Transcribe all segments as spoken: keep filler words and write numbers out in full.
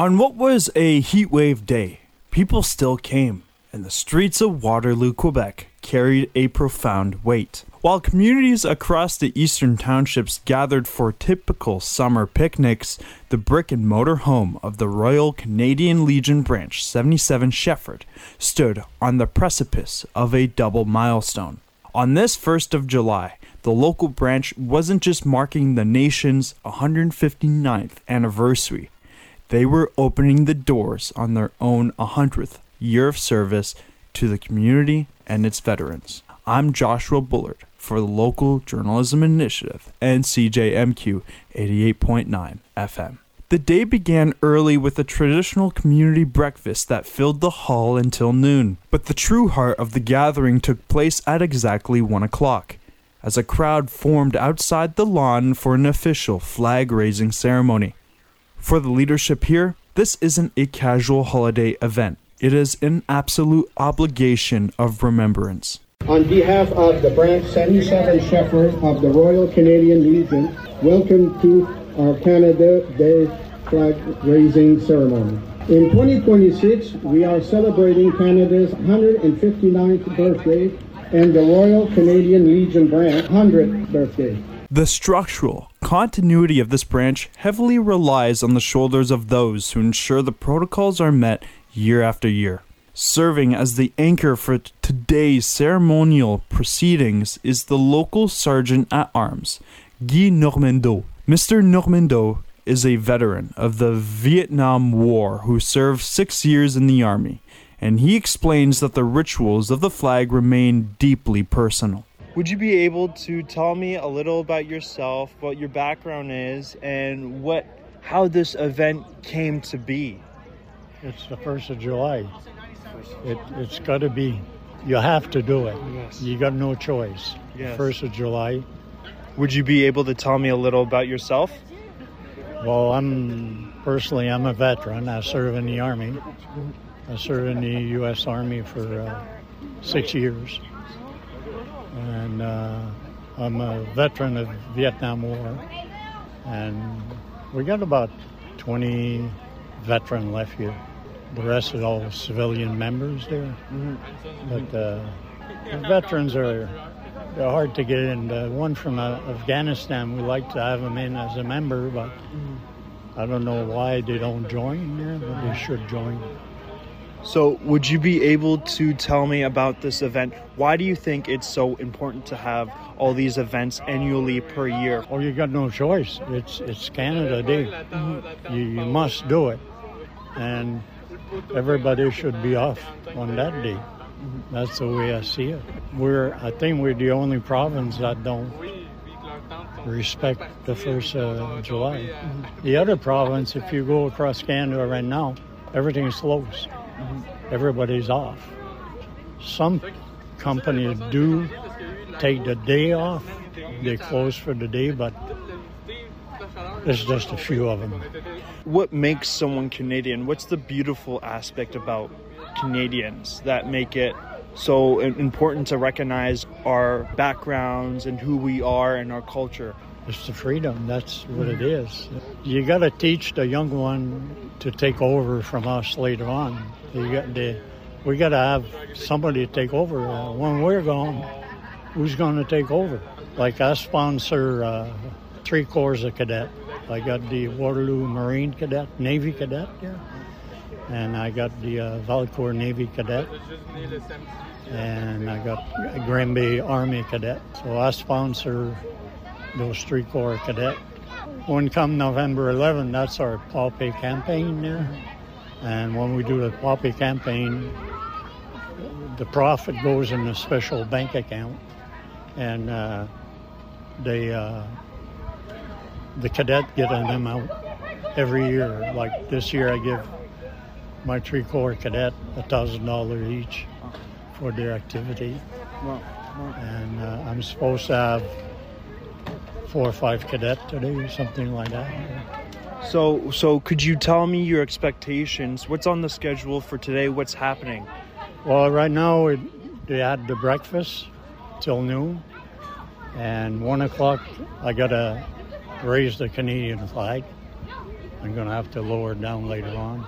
On what was a heatwave day, people still came, and the streets of Waterloo, Quebec carried a profound weight. While communities across the eastern townships gathered for typical summer picnics, the brick and mortar home of the Royal Canadian Legion Branch seventy-seven Shefford stood on the precipice of a double milestone. On this first of July, the local branch wasn't just marking the nation's one hundred fifty-ninth anniversary. They were opening the doors on their own one hundredth year of service to the community and its veterans. I'm Joshua Bullard for the Local Journalism Initiative and C J M Q eighty-eight point nine F M. The day began early with a traditional community breakfast that filled the hall until noon. But the true heart of the gathering took place at exactly one o'clock, as a crowd formed outside the lawn for an official flag-raising ceremony. For the leadership here, this isn't a casual holiday event. It is an absolute obligation of remembrance. On behalf of the Branch seventy-seven Shefford of the Royal Canadian Legion, welcome to our Canada Day flag-raising ceremony. In twenty twenty-six, we are celebrating Canada's one hundred fifty-ninth birthday and the Royal Canadian Legion Branch one hundredth birthday. The structural continuity of this branch heavily relies on the shoulders of those who ensure the protocols are met year after year. Serving as the anchor for t- today's ceremonial proceedings is the local Sergeant-at-Arms, Guy Normando. Mister Normando is a veteran of the Vietnam War who served six years in the Army, and he explains that the rituals of the flag remain deeply personal. Would you be able to tell me a little about yourself, what your background is, and what how this event came to be? It's the first of July. It, it's got to be. You have to do it. Yes. You got no choice. Yes. first of July. Would you be able to tell me a little about yourself? Well, I'm personally, I'm a veteran. I serve in the Army. I served in the U S Army for uh, six years. And uh, I'm a veteran of the Vietnam War. And we got about twenty veteran left here. The rest is all civilian members there. Mm-hmm. But uh, the veterans are they're hard to get in. The one from uh, Afghanistan, we like to have them in as a member, but mm-hmm. I don't know why they don't join there, but they should join. So would you be able to tell me about this event? Why do you think it's so important to have all these events annually per year? Oh, you got no choice. It's it's Canada Day. Mm-hmm. You, you must do it. And everybody should be off on that day. Mm-hmm. That's the way I see it. We're, I think we're the only province that don't respect the first of July. Mm-hmm. The other province, if you go across Canada right now, everything's closed. Mm-hmm. Everybody's off. Some companies do take the day off. They close for the day, but there's just a few of them. What makes someone Canadian? What's the beautiful aspect about Canadians that make it so important to recognize our backgrounds and who we are and our culture? It's the freedom. That's what it is. You got to teach the young one to take over from us later on. You got the, we got to have somebody to take over. Uh, when we're gone, who's going to take over? Like I sponsor uh, three corps of cadet. I got the Waterloo Marine Cadet, Navy Cadet here, and I got the uh, Valcourt Navy Cadet, and I got Granby Army Cadet. So I sponsor those three corps cadet. When come November eleventh, that's our Poppy campaign there. And when we do the Poppy campaign, the profit goes in a special bank account, and uh, they uh, the cadet get an amount every year. Like this year, I give my three corps cadet a thousand dollars each for their activity. Wow. Wow. And uh, I'm supposed to have four or five cadet today, something like that. So, so could you tell me your expectations? What's on the schedule for today? What's happening? Well, right now it, they had the breakfast till noon, and one o'clock I gotta raise the Canadian flag, I'm going to have to lower it down later on.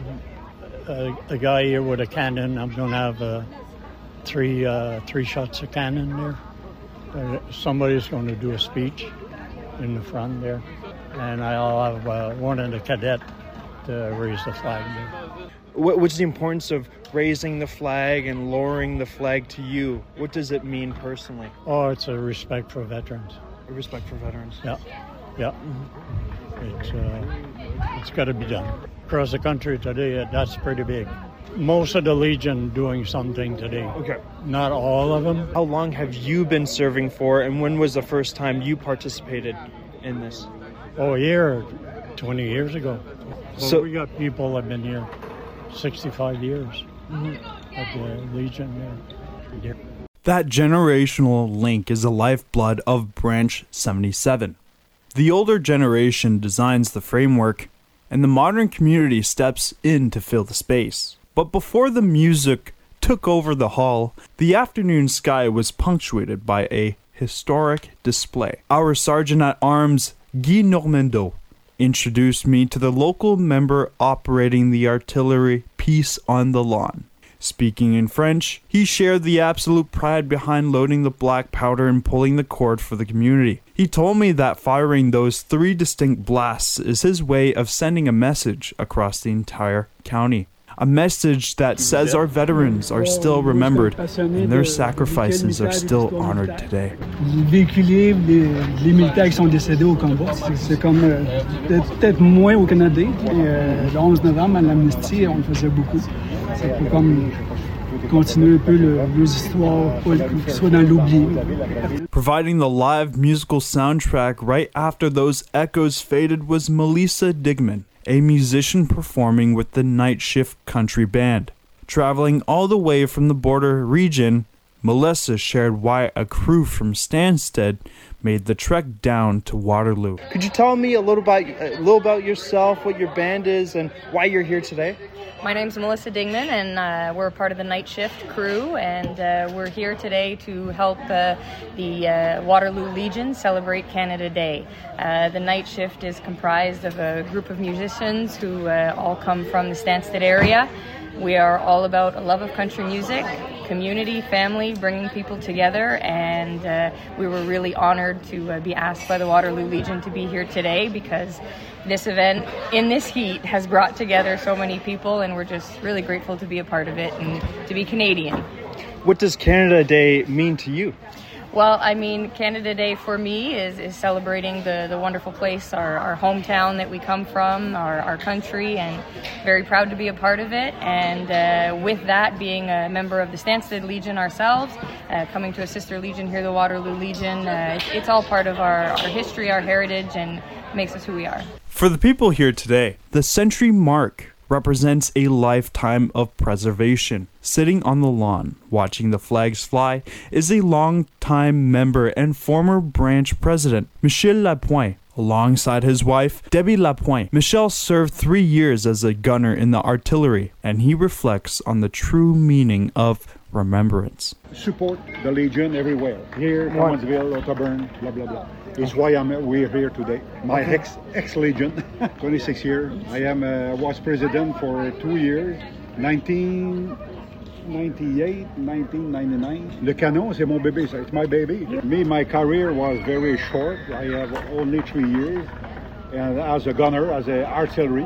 Uh, a guy here with a cannon, I'm going to have uh, three uh, three shots of cannon there. Uh, somebody's going to do a speech in the front there. And I'll have uh, one of the cadet to raise the flag there. What, what's the importance of raising the flag and lowering the flag to you? What does it mean personally? Oh, it's a respect for veterans. A respect for veterans. Yeah, yeah. Mm-hmm. It's uh, it's got to be done. Across the country today, that's pretty big. Most of the Legion doing something today. Okay. Not all of them. How long have you been serving for, and when was the first time you participated in this? Oh, a year, twenty years ago. Well, so we got people that have been here sixty-five years mm-hmm. at the Legion there. That generational link is the lifeblood of Branch seventy-seven. The older generation designs the framework, and the modern community steps in to fill the space. But before the music took over the hall, the afternoon sky was punctuated by a historic display. Our Sergeant-at-Arms, Guy Normando, introduced me to the local member operating the artillery piece on the lawn. Speaking in French, he shared the absolute pride behind loading the black powder and pulling the cord for the community. He told me that firing those three distinct blasts is his way of sending a message across the entire county. A message that says our veterans are still remembered and their sacrifices are still honored today. Véhiculer les, les militaires qui sont décédés au combat, c'est, c'est comme euh, peut-être moins au Canada. Euh, le onze novembre, à l'amnistie, on le faisait beaucoup. C'est pour comme continuer un peu le, les histoires, pas qu'ils soient dans l'oubli. Providing the live musical soundtrack right after those echoes faded was Melissa Digman, a musician performing with the Night Shift Country Band. Traveling all the way from the border region, Melissa shared why a crew from Stansted made the trek down to Waterloo. Could you tell me a little about a little about yourself, what your band is, and why you're here today? My name's Melissa Dingman, and uh, we're part of the Night Shift crew, and uh, we're here today to help uh, the uh, Waterloo Legion celebrate Canada Day. Uh, the Night Shift is comprised of a group of musicians who uh, all come from the Stansted area. We are all about a love of country music, community, family, bringing people together, and uh, we were really honored to uh, be asked by the Waterloo Legion to be here today because this event in this heat has brought together so many people, and we're just really grateful to be a part of it and to be Canadian. What does Canada Day mean to you? Well, I mean, Canada Day for me is, is celebrating the, the wonderful place, our, our hometown that we come from, our, our country, and very proud to be a part of it. And uh, with that, being a member of the Stansted Legion ourselves, uh, coming to a sister legion here, the Waterloo Legion, uh, it's, it's all part of our, our history, our heritage, and makes us who we are. For the people here today, the century mark represents a lifetime of preservation. Sitting on the lawn, watching the flags fly, is a long-time member and former branch president, Michel Lapointe. Alongside his wife, Debbie Lapointe, Michel served three years as a gunner in the artillery, and he reflects on the true meaning of remembrance. Support the Legion everywhere. Here, Commonsville, Otterburn, blah, blah, blah. It's why I'm, we're here today. My okay. ex, ex-Legion, twenty-six years. I am uh, was president for two years, nineteen ninety-eight, nineteen ninety-nine. Le canon, c'est mon bébé, it's my baby. Yeah. Me, my career was very short. I have only three years and as a gunner, as an artillery.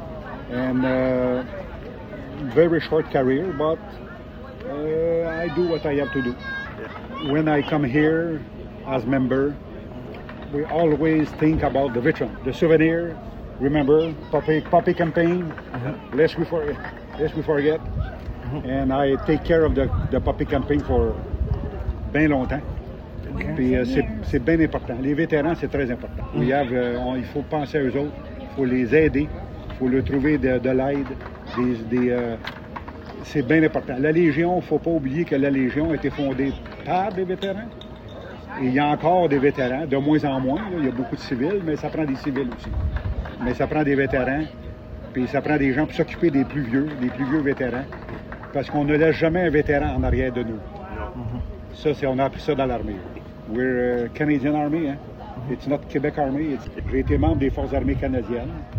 And uh, very short career, but uh, I do what I have to do. When I come here as member, we always think about the veteran, the souvenir. Remember, puppy, puppy campaign. Uh-huh. Lest we forget. Lest we forget. Uh-huh. And I take care of the, the puppy campaign for bien longtemps. Okay. Puis euh, c'est, c'est bien important. Les vétérans, c'est très important. Mm-hmm. We have, euh, on, il faut penser à eux autres. Il faut les aider. Il faut leur trouver de, de l'aide. Des, des, euh, c'est bien important. La Légion, il ne faut pas oublier que la Légion a été fondée par des vétérans. Et il y a encore des vétérans, de moins en moins. Là, il y a beaucoup de civils, mais ça prend des civils aussi. Mais ça prend des vétérans, puis ça prend des gens pour s'occuper des plus vieux, des plus vieux vétérans. Parce qu'on ne laisse jamais un vétéran en arrière de nous. Mm-hmm. Ça, c'est, on a appris ça dans l'armée. We're a Canadian Army, hein? Mm-hmm. It's not Quebec Army. It's... J'ai été membre des Forces armées canadiennes.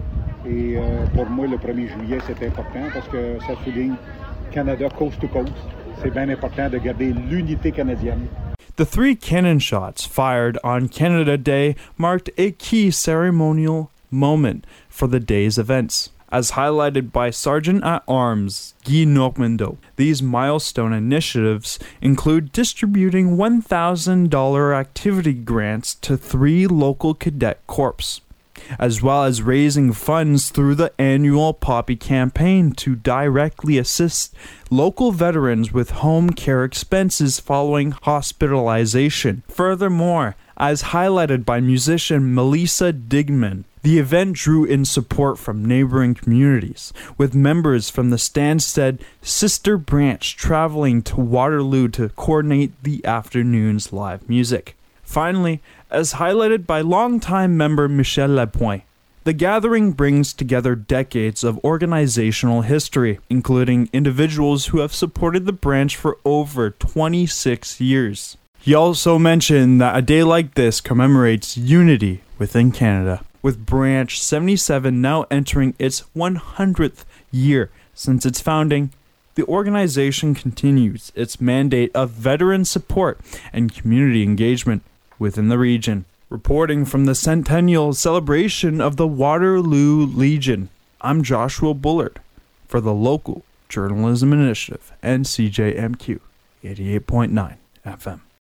Et euh, pour moi, le premier juillet, c'est important parce que ça souligne Canada coast to coast. C'est bien important de garder l'unité canadienne. The three cannon shots fired on Canada Day marked a key ceremonial moment for the day's events. As highlighted by Sergeant-at-Arms Guy Normando, these milestone initiatives include distributing one thousand dollars activity grants to three local cadet corps, as well as raising funds through the annual Poppy campaign to directly assist local veterans with home care expenses following hospitalization. Furthermore, as highlighted by musician Melissa Digman, the event drew in support from neighboring communities, with members from the Stansted sister branch traveling to Waterloo to coordinate the afternoon's live music. Finally, as highlighted by longtime member Michel Lapointe, the gathering brings together decades of organizational history, including individuals who have supported the branch for over twenty-six years. He also mentioned that a day like this commemorates unity within Canada, with Branch seventy-seven now entering its one hundredth year since its founding. The organization continues its mandate of veteran support and community engagement within the region. Reporting from the centennial celebration of the Waterloo Legion, I'm Joshua Bullard for the Local Journalism Initiative and C J M Q eighty-eight point nine F M.